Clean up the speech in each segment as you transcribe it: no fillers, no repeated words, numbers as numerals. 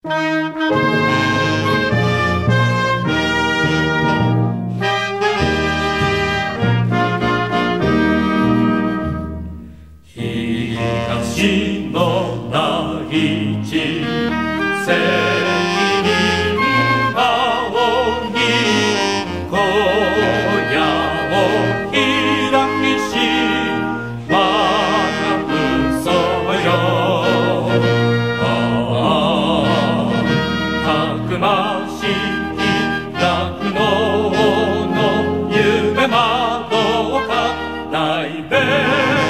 東の大地責任仰ぎ荒野を開きし我が父祖よ。たくましき酪農の夢まどうか大別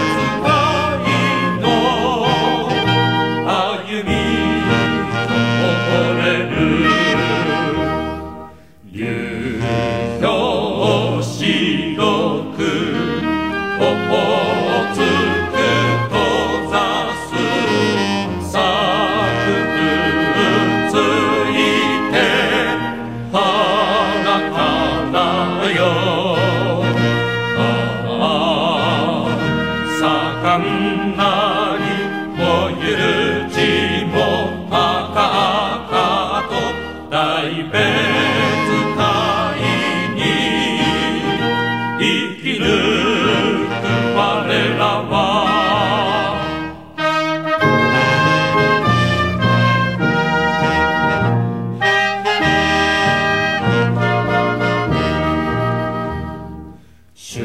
なり燃ゆる地も高々と大別海に生き抜く我らは祝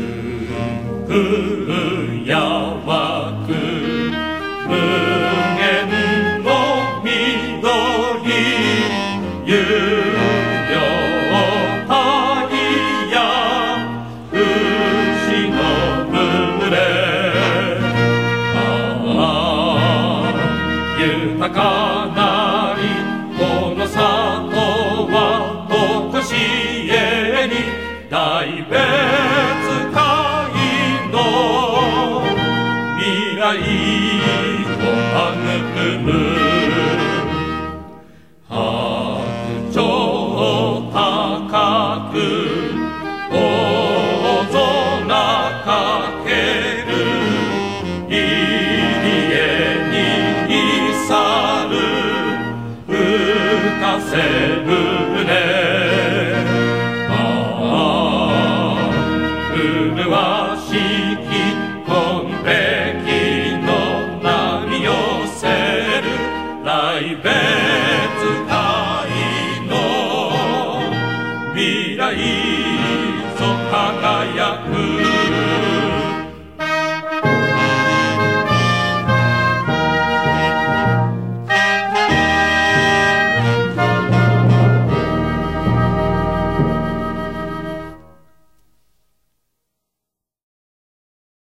福やわく無限の緑有料大や牛の群れ豊かなりこの里はとこしえに大別未来を育む白鳥高く大空かける入江に去る浮かせ船麗しき紺碧の波寄せる大別